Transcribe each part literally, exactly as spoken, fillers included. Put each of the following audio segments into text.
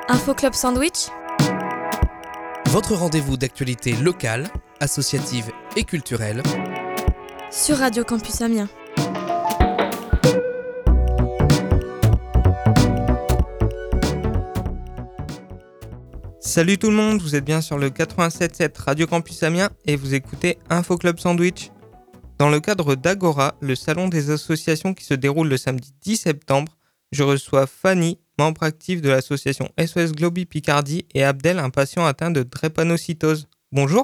Info Club Sandwich, votre rendez-vous d'actualité locale, associative et culturelle sur Radio Campus Amiens. Salut tout le monde, vous êtes bien sur le quatre-vingt-sept virgule sept Radio Campus Amiens et vous écoutez Info Club Sandwich. Dans le cadre d'Agora, le salon des associations qui se déroule le samedi dix septembre, je reçois Fanny, membre active de l'association S O S Globi Picardie, et Abdel, un patient atteint de drépanocytose. Bonjour.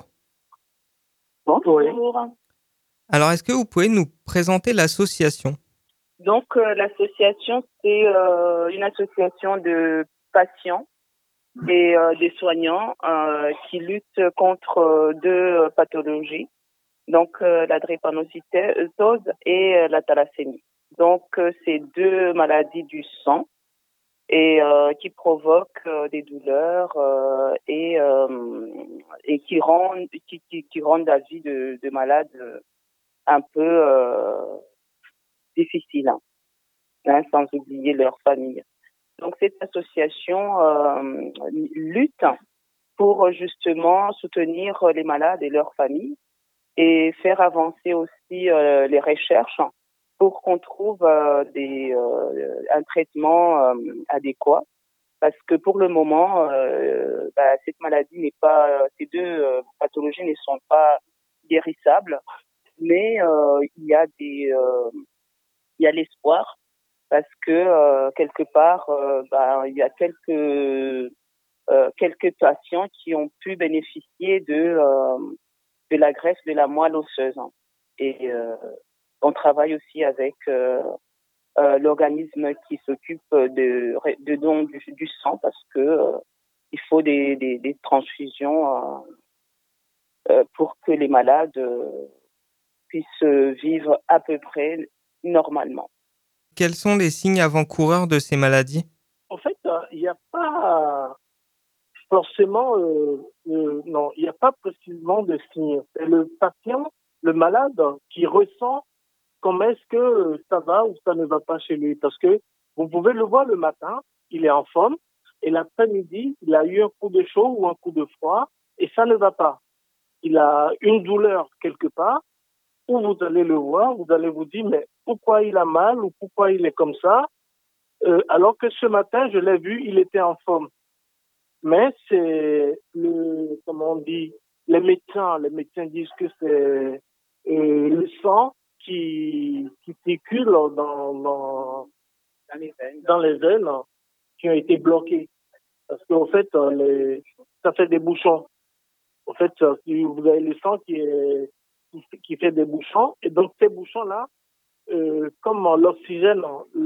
Bonjour. Alors, est-ce que vous pouvez nous présenter l'association ? Donc, euh, l'association, c'est euh, une association de patients et euh, des soignants euh, qui luttent contre euh, deux pathologies, donc euh, la drépanocytose et euh, la thalassémie. Donc, euh, c'est deux maladies du sang et euh, qui provoquent euh, des douleurs euh, et euh, et qui rendent qui, qui, qui rendent la vie de, de malades euh, un peu euh, difficile, hein, hein, sans oublier leur famille. Donc cette association euh, lutte pour justement soutenir les malades et leurs familles et faire avancer aussi euh, les recherches pour qu'on trouve euh, des, euh, un traitement euh, adéquat. Parce que pour le moment, euh, bah, cette maladie n'est pas, ces deux euh, pathologies ne sont pas guérissables, mais euh, il y a des, euh, il y a l'espoir parce que euh, quelque part, euh, bah, il y a quelques euh, quelques patients qui ont pu bénéficier de euh, de la greffe de la moelle osseuse. Et euh, on travaille aussi avec euh, euh, l'organisme qui s'occupe de de don du, du sang parce que euh, il faut des des, des transfusions euh, euh, pour que les malades euh, puissent vivre à peu près normalement. Quels sont les signes avant-coureurs de ces maladies ? En fait, il n'y a pas forcément, euh, euh, non, il n'y a pas précisément de signes. C'est le patient, le malade, qui ressent comment est-ce que ça va ou ça ne va pas chez lui. Parce que vous pouvez le voir le matin, il est en forme, et l'après-midi, il a eu un coup de chaud ou un coup de froid, et ça ne va pas. Il a une douleur quelque part, où vous allez le voir, vous allez vous dire, mais pourquoi il a mal ou pourquoi il est comme ça, euh, alors que ce matin, je l'ai vu, il était en forme. Mais c'est le, comment on dit, les médecins, les médecins disent que c'est euh, le sang qui, qui circule dans, dans, dans les veines, dans les veines qui ont été bloquées. Parce qu'en fait, les, ça fait des bouchons. En fait, si vous avez le sang qui est, qui fait des bouchons, et donc ces bouchons-là, euh, comme l'oxygène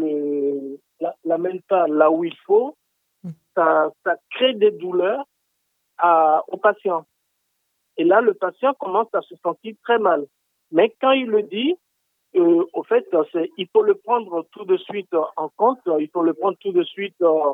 ne l'amène pas là où il faut, ça, ça crée des douleurs à, au patient. Et là, le patient commence à se sentir très mal. Mais quand il le dit, euh, au fait, c'est, il faut le prendre tout de suite en compte, il faut le prendre tout de suite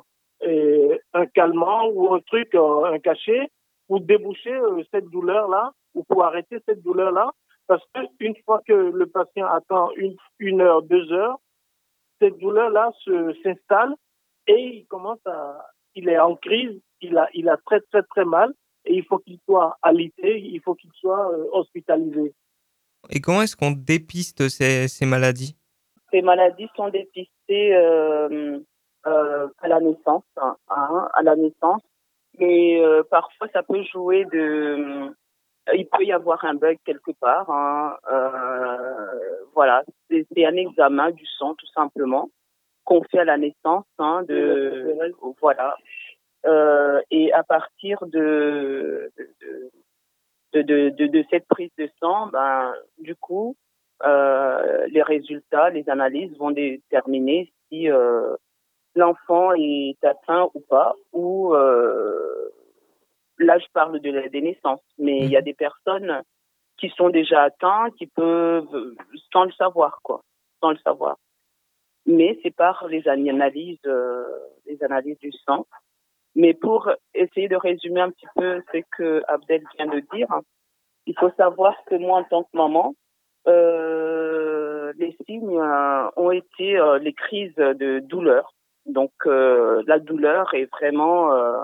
euh, un calmant ou un truc, euh, un cachet, pour déboucher euh, cette douleur-là, ou pour arrêter cette douleur-là. Parce qu'une fois que le patient attend une, une heure, deux heures, cette douleur-là se, s'installe et il commence à, il est en crise, il a, il a très, très, très mal et il faut qu'il soit alité, il faut qu'il soit euh, hospitalisé. Et comment est-ce qu'on dépiste ces, ces maladies ? Ces maladies sont dépistées euh, euh, à la naissance, hein, à la naissance, mais euh, parfois ça peut jouer de... Il peut y avoir un bug quelque part. Hein. Euh, voilà, c'est, c'est un examen du sang tout simplement qu'on fait à la naissance. Hein, de voilà, euh, et à partir de de, de de de de cette prise de sang, ben du coup, euh, les résultats, les analyses vont déterminer si euh, l'enfant est atteint ou pas, ou euh, là, je parle de la, des naissances, mais il y a des personnes qui sont déjà atteintes, qui peuvent, sans le savoir, quoi, sans le savoir. Mais c'est par les analyses, euh, les analyses du sang. Mais pour essayer de résumer un petit peu ce que Abdel vient de dire, il faut savoir que moi, en tant que maman, euh, les signes euh, ont été euh, les crises de douleur. Donc euh, la douleur est vraiment euh,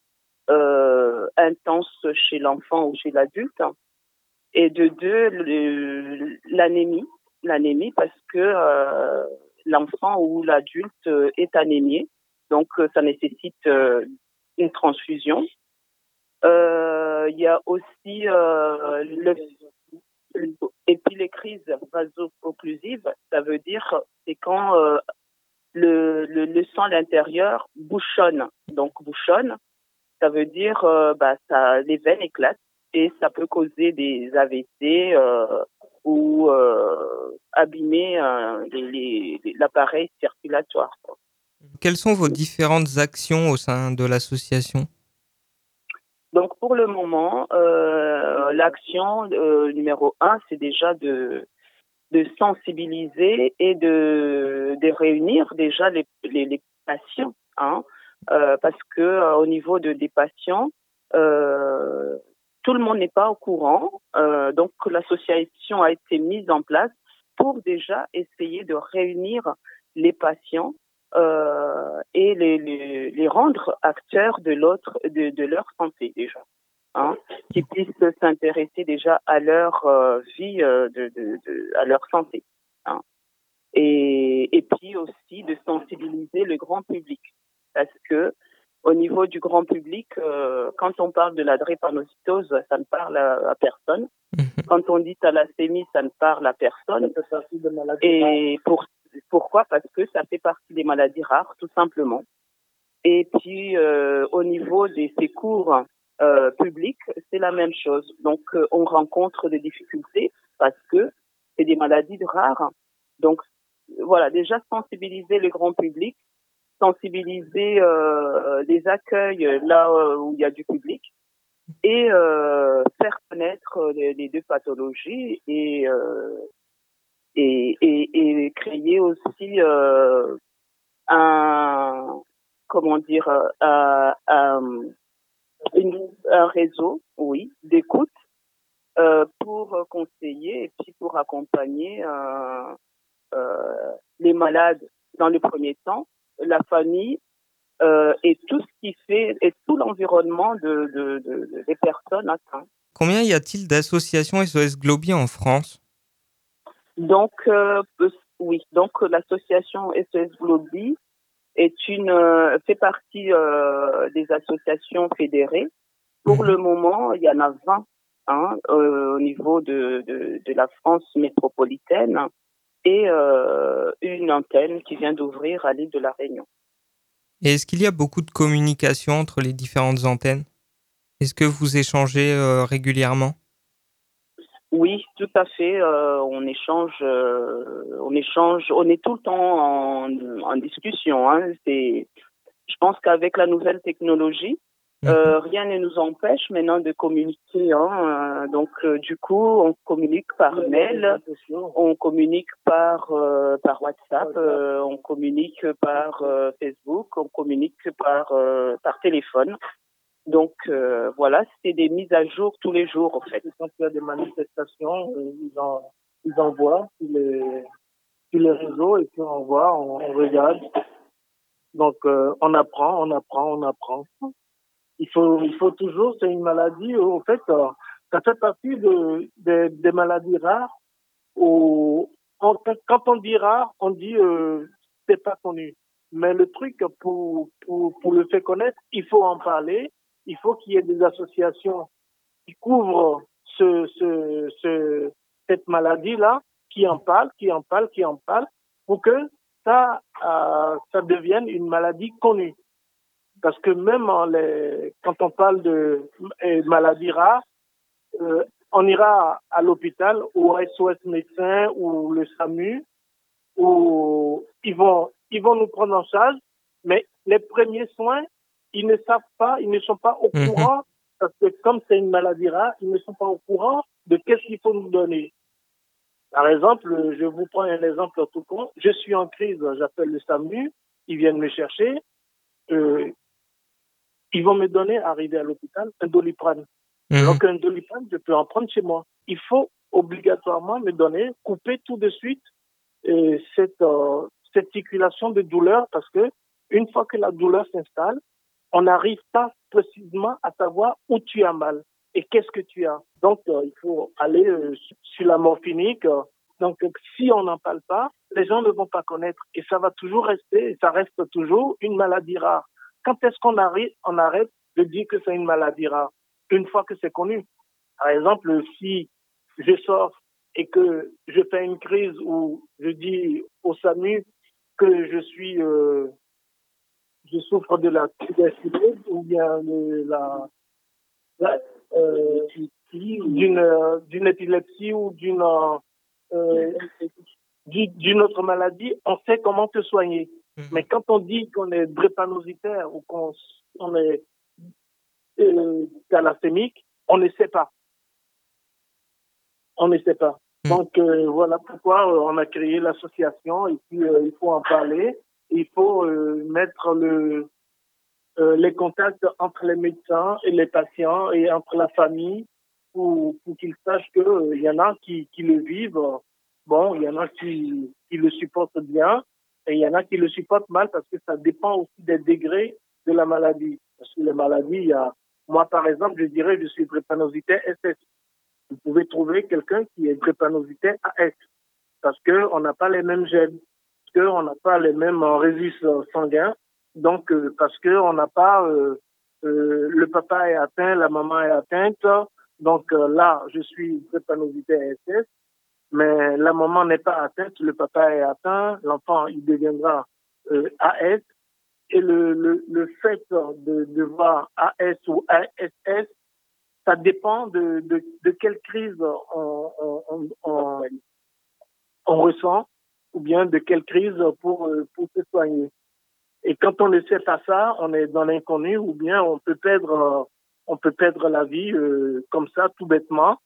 euh, intense chez l'enfant ou chez l'adulte. Et de deux, le, l'anémie, l'anémie parce que euh, l'enfant ou l'adulte est anémié, donc ça nécessite euh, une transfusion. Euh, Il y a aussi euh, le et puis les crises vaso-occlusives, ça veut dire c'est quand euh, le, le le sang à l'intérieur bouchonne. Donc bouchonne, ça veut dire euh, bah ça les veines éclatent et ça peut causer des A V C euh, ou euh, abîmer euh, les, les, l'appareil circulatoire. Quelles sont vos différentes actions au sein de l'association ? Donc pour le moment, euh, l'action euh, numéro un, c'est déjà de de sensibiliser et de de réunir déjà les les, les patients, hein, euh, parce que euh, au niveau de des patients, euh, tout le monde n'est pas au courant, euh, donc l'association a été mise en place pour déjà essayer de réunir les patients euh, et les, les les rendre acteurs de l'autre de de leur santé déjà. Hein, qui puissent s'intéresser déjà à leur euh, vie, euh, de, de, de, à leur santé. Hein. Et, et puis aussi de sensibiliser le grand public. Parce que au niveau du grand public, euh, quand on parle de la drépanocytose, ça ne parle à, à personne. Quand on dit thalassémie, ça ne parle à personne. Et pour, pourquoi ? Parce que ça fait partie des maladies rares, tout simplement. Et puis, euh, au niveau des secours euh, publics, c'est la même chose. Donc, euh, on rencontre des difficultés parce que c'est des maladies rares. Donc, voilà, déjà sensibiliser le grand public, sensibiliser euh, les accueils là où il y a du public et euh, faire connaître les, les deux pathologies et, euh, et, et, et créer aussi euh, un comment dire, euh, euh, une, un réseau, oui, d'écoute euh, pour conseiller et puis pour accompagner euh, euh, les malades dans le premier temps, la famille euh, et tout ce qui fait et tout l'environnement de, de, de des personnes atteintes. Combien y a-t-il d'associations S O S Globi en France ? Donc euh, oui, donc l'association S O S Globi est une euh, fait partie euh, des associations fédérées. Pour mmh. le moment, il y en a vingt hein, euh, au niveau de, de, de la France métropolitaine et euh, une antenne qui vient d'ouvrir à l'île de la Réunion. Et est-ce qu'il y a beaucoup de communication entre les différentes antennes ? Est-ce que vous échangez euh, régulièrement ? Oui, tout à fait. Euh, on échange, euh, on échange, on est tout le temps en, en discussion. Hein. C'est, je pense qu'avec la nouvelle technologie, euh, rien ne nous empêche maintenant de communiquer. Hein. Donc, euh, du coup, on communique par mail, on communique par euh, par WhatsApp, euh, on communique par euh, Facebook, on communique par euh, par téléphone. Donc euh, voilà, c'est des mises à jour tous les jours en fait. Quand il y a des manifestations, ils, en, ils envoient sur les, sur les réseaux et puis on voit, on, on regarde. Donc euh, on apprend, on apprend, on apprend. Il faut, il faut toujours, c'est une maladie, en fait, euh, ça fait partie de, de, des maladies rares où, on, quand on dit rare, on dit euh, c'est pas connu. Mais le truc, pour, pour, pour le faire connaître, il faut en parler. Il faut qu'il y ait des associations qui couvrent ce, ce, ce, cette maladie-là, qui en parlent, qui en parlent, qui en parlent, pour que ça, euh, ça devienne une maladie connue. Parce que même en les, quand on parle de euh, maladies rares, euh, on ira à l'hôpital ou à S O S médecin ou le SAMU, où ils vont, ils vont nous prendre en charge, mais les premiers soins, ils ne savent pas, ils ne sont pas au mmh. courant, parce que comme c'est une maladie rare, ils ne sont pas au courant de qu'est-ce qu'il faut nous donner. Par exemple, je vous prends un exemple tout con. Je suis en crise, j'appelle le SAMU, ils viennent me chercher, euh, ils vont me donner, arrivé à l'hôpital, un Doliprane. Mmh. Alors qu'un Doliprane, je peux en prendre chez moi. Il faut obligatoirement me donner, couper tout de suite euh, cette, euh, cette circulation de douleur, parce que Une fois que la douleur s'installe, on n'arrive pas précisément à savoir où tu as mal et qu'est-ce que tu as. Donc, euh, il faut aller euh, sur la morphinique. Euh, donc, euh, si on n'en parle pas, les gens ne vont pas connaître et ça va toujours rester, et ça reste toujours une maladie rare. Quand est-ce qu'on arrive, on arrête de dire que c'est une maladie rare? Une fois que c'est connu. Par exemple, si je sors et que je fais une crise où je dis au SAMU que je suis, euh, je souffre de la tuberculose ou bien de la, la euh, d'une euh, d'une épilepsie ou d'une euh, d'une autre maladie, on sait comment te soigner. Mmh. Mais quand on dit qu'on est drépanocytaire ou qu'on on est euh, thalassémique, on ne sait pas. On ne sait pas. Mmh. Donc euh, voilà pourquoi euh, on a créé l'association et puis euh, il faut en parler. Il faut euh, mettre le euh, les contacts entre les médecins et les patients et entre la famille pour, pour qu'ils sachent que il euh, y en a qui, qui le vivent. Bon, il y en a qui, qui le supportent bien et il y en a qui le supportent mal parce que ça dépend aussi des degrés de la maladie. Parce que les maladies, il y a, moi par exemple, je dirais je suis drépanocytaire S S. Vous pouvez trouver quelqu'un qui est drépanocytaire A S parce que on n'a pas les mêmes gènes, parce qu'on n'a pas les mêmes résus sanguins, donc euh, parce que on n'a pas euh, euh, le papa est atteint, la maman est atteinte, donc euh, là je suis drépanocytaire S S. Mais la maman n'est pas atteinte, le papa est atteint, l'enfant il deviendra euh, A S. Et le, le, le fait de, de voir A S ou A S S, ça dépend de, de, de quelle crise on, on, on, on ressent ou bien de quelle crise pour, pour se soigner. Et quand on ne sait pas ça, on est dans l'inconnu ou bien on peut perdre, on peut perdre la vie euh, comme ça tout bêtement.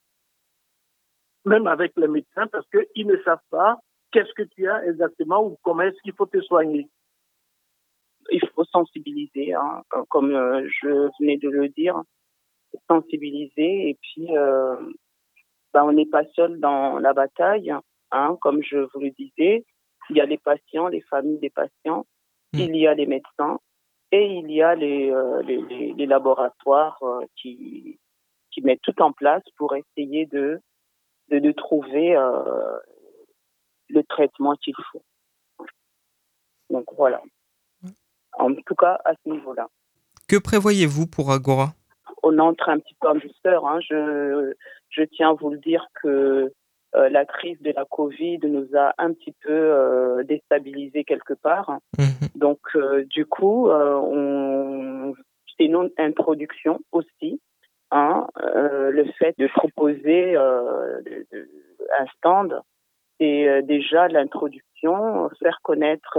Même avec les médecins, parce qu'ils ne savent pas qu'est-ce que tu as exactement ou comment est-ce qu'il faut te soigner. Il faut sensibiliser, hein, comme euh, je venais de le dire, sensibiliser et puis euh, bah, on n'est pas seul dans la bataille, hein, comme je vous le disais. Il y a les patients, les familles des patients, mmh. il y a les médecins et il y a les, euh, les, les, les laboratoires euh, qui, qui mettent tout en place pour essayer de De, de trouver euh, le traitement qu'il faut. Donc voilà. En tout cas, à ce niveau-là. Que prévoyez-vous pour Agora ? On entre un petit peu en douceur. Hein. Je, je tiens à vous le dire que euh, la crise de la Covid nous a un petit peu euh, déstabilisés quelque part. Mmh. Donc euh, du coup, euh, on... c'est une introduction aussi. Hein, euh, le fait de proposer euh, de, de, un stand et euh, déjà l'introduction, faire connaître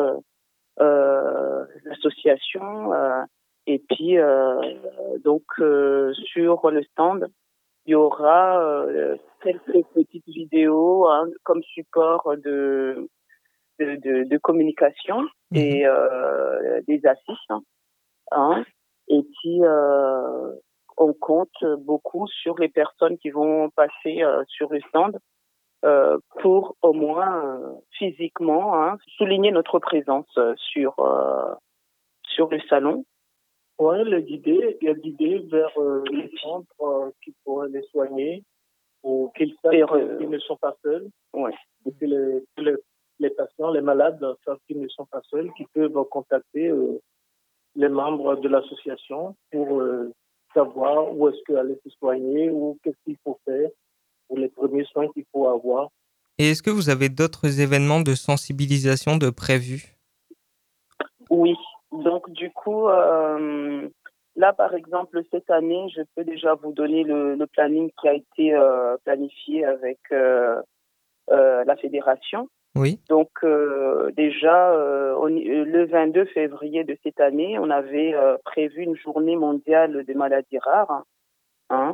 euh, l'association euh, et puis euh, donc euh, sur le stand il y aura euh, quelques petites vidéos hein, comme support de de, de, de communication mmh. et euh, des affiches hein, et puis euh, on compte beaucoup sur les personnes qui vont passer euh, sur le stand euh, pour au moins euh, physiquement hein, souligner notre présence euh, sur euh, sur le salon. Ouais, les guider, les guider vers euh, les centres euh, qui pourraient les soigner ou qu'ils savent euh, qu'ils ne sont pas seuls. Ouais. Et que les, les, les patients, les malades savent qu'ils ne sont pas seuls, qu'ils peuvent contacter euh, les membres de l'association pour euh, savoir où est-ce qu'aller se soigner ou qu'est-ce qu'il faut faire pour les premiers soins qu'il faut avoir. Et est-ce que vous avez d'autres événements de sensibilisation de prévus ? Oui, donc du coup, euh, là par exemple cette année, je peux déjà vous donner le, le planning qui a été euh, planifié avec euh, euh, la fédération. Oui. Donc euh, déjà, euh, on, le vingt-deux février de cette année, on avait euh, prévu une journée mondiale des maladies rares. Hein,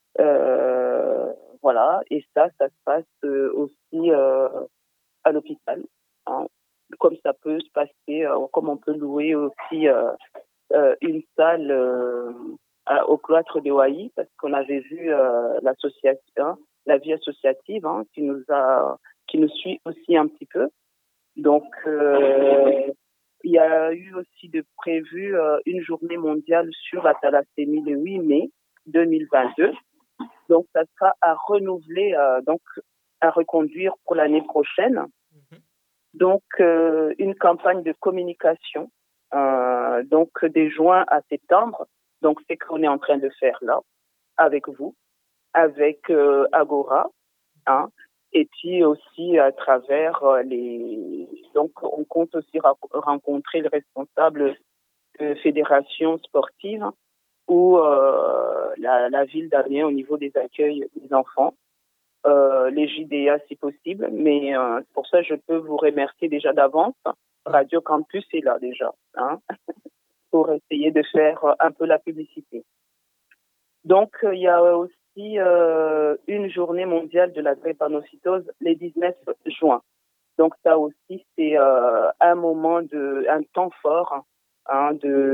euh, voilà, et ça, ça se passe euh, aussi euh, à l'hôpital. Hein, comme ça peut se passer, euh, comme on peut louer aussi euh, euh, une salle euh, à, au cloître de Hawaï, parce qu'on avait vu euh, l'association, hein, la vie associative, hein, qui nous a qui nous suit aussi un petit peu. Donc, euh, il y a a eu aussi de prévu euh, une journée mondiale sur la thalassémie le huit mai deux mille vingt-deux. Donc, ça sera à renouveler, euh, donc à reconduire pour l'année prochaine. Mm-hmm. Donc, euh, une campagne de communication, euh, donc des juin à septembre. Donc, c'est ce qu'on est en train de faire là, avec vous, avec euh, Agora, hein, et puis aussi à travers euh, les... Donc, on compte aussi ra- rencontrer le responsable de fédération sportive ou euh, la, la ville d'Amiens au niveau des accueils des enfants, euh, les J D A si possible. Mais euh, pour ça, je peux vous remercier déjà d'avance. Radio Campus est là déjà, hein, pour essayer de faire un peu la publicité. Donc, il euh, y a aussi euh, une journée mondiale de la drépanocytose le dix-neuf juin. Donc, ça aussi, c'est euh, un moment de, un temps fort, hein,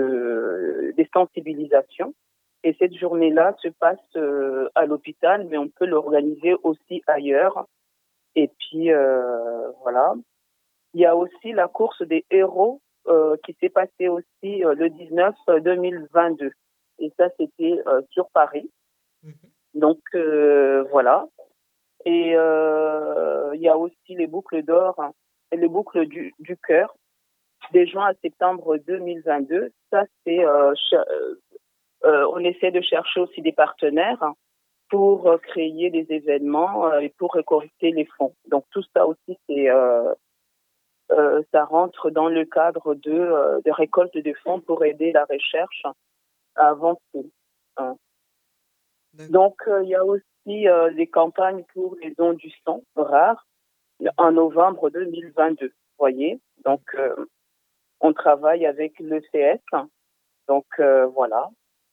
de, de sensibilisation. Et cette journée-là se passe euh, à l'hôpital, mais on peut l'organiser aussi ailleurs. Et puis, euh, voilà. Il y a aussi la course des héros euh, qui s'est passée aussi euh, le dix-neuf deux mille vingt-deux. Et ça, c'était euh, sur Paris. Donc, euh, voilà. Et euh, il y a aussi les boucles d'or hein, et les boucles du, du cœur de juin à septembre deux mille vingt-deux. Ça, c'est... Euh, ch- euh, on essaie de chercher aussi des partenaires hein, pour euh, créer des événements euh, et pour récolter les fonds. Donc, tout ça aussi, c'est... Euh, euh, ça rentre dans le cadre de, euh, de récolte de fonds pour aider la recherche à avancer. Hein. Donc, il euh, y a aussi euh, des campagnes pour les dons du sang rare en novembre deux mille vingt-deux. Vous voyez, donc euh, on travaille avec l'E C S. Donc euh, voilà.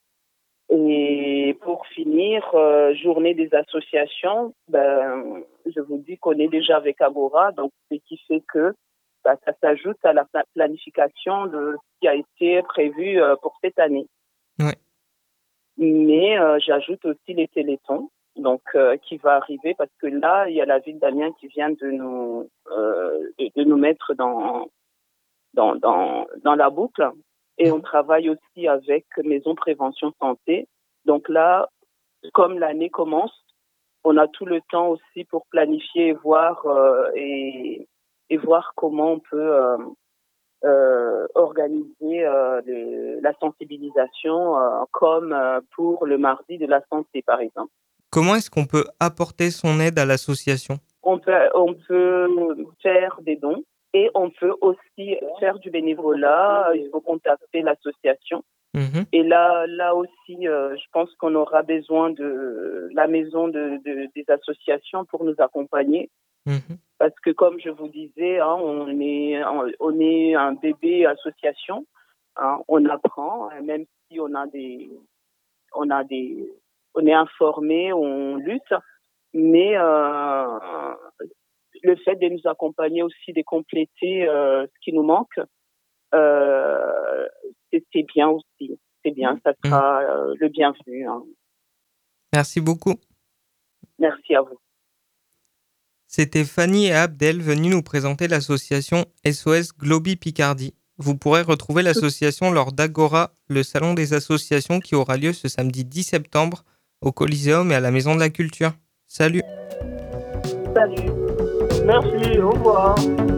Et pour finir, euh, journée des associations, ben, je vous dis qu'on est déjà avec Agora, donc ce qui fait que ben, ça s'ajoute à la planification de ce qui a été prévu euh, pour cette année. Ouais. Mais euh, j'ajoute aussi les télétons, donc euh, qui va arriver parce que là il y a la ville d'Amiens qui vient de nous euh, de, de nous mettre dans dans dans dans la boucle et on travaille aussi avec Maison Prévention Santé. Donc là, comme l'année commence, on a tout le temps aussi pour planifier et voir euh, et et voir comment on peut euh, Euh, organiser euh, les, la sensibilisation euh, comme euh, pour le mardi de la santé, par exemple. Comment est-ce qu'on peut apporter son aide à l'association ? On peut, on peut faire des dons et on peut aussi faire du bénévolat. Il faut contacter l'association. Mmh. Et là, là aussi, euh, je pense qu'on aura besoin de la maison de, de, des associations pour nous accompagner. Mmh. Parce que comme je vous disais, hein, on est on est un bébé association, hein, on apprend, même si on a des on a des on est informé, on lutte, mais euh, le fait de nous accompagner aussi, de compléter euh, ce qui nous manque, euh, c'est, c'est bien aussi, c'est bien, ça sera euh, le bienvenu. Hein. Merci beaucoup. Merci à vous. C'était Fanny et Abdel venus nous présenter l'association S O S Globy Picardie. Vous pourrez retrouver l'association lors d'Agora, le salon des associations qui aura lieu ce samedi dix septembre au Coliseum et à la Maison de la Culture. Salut. Salut. Merci, au revoir.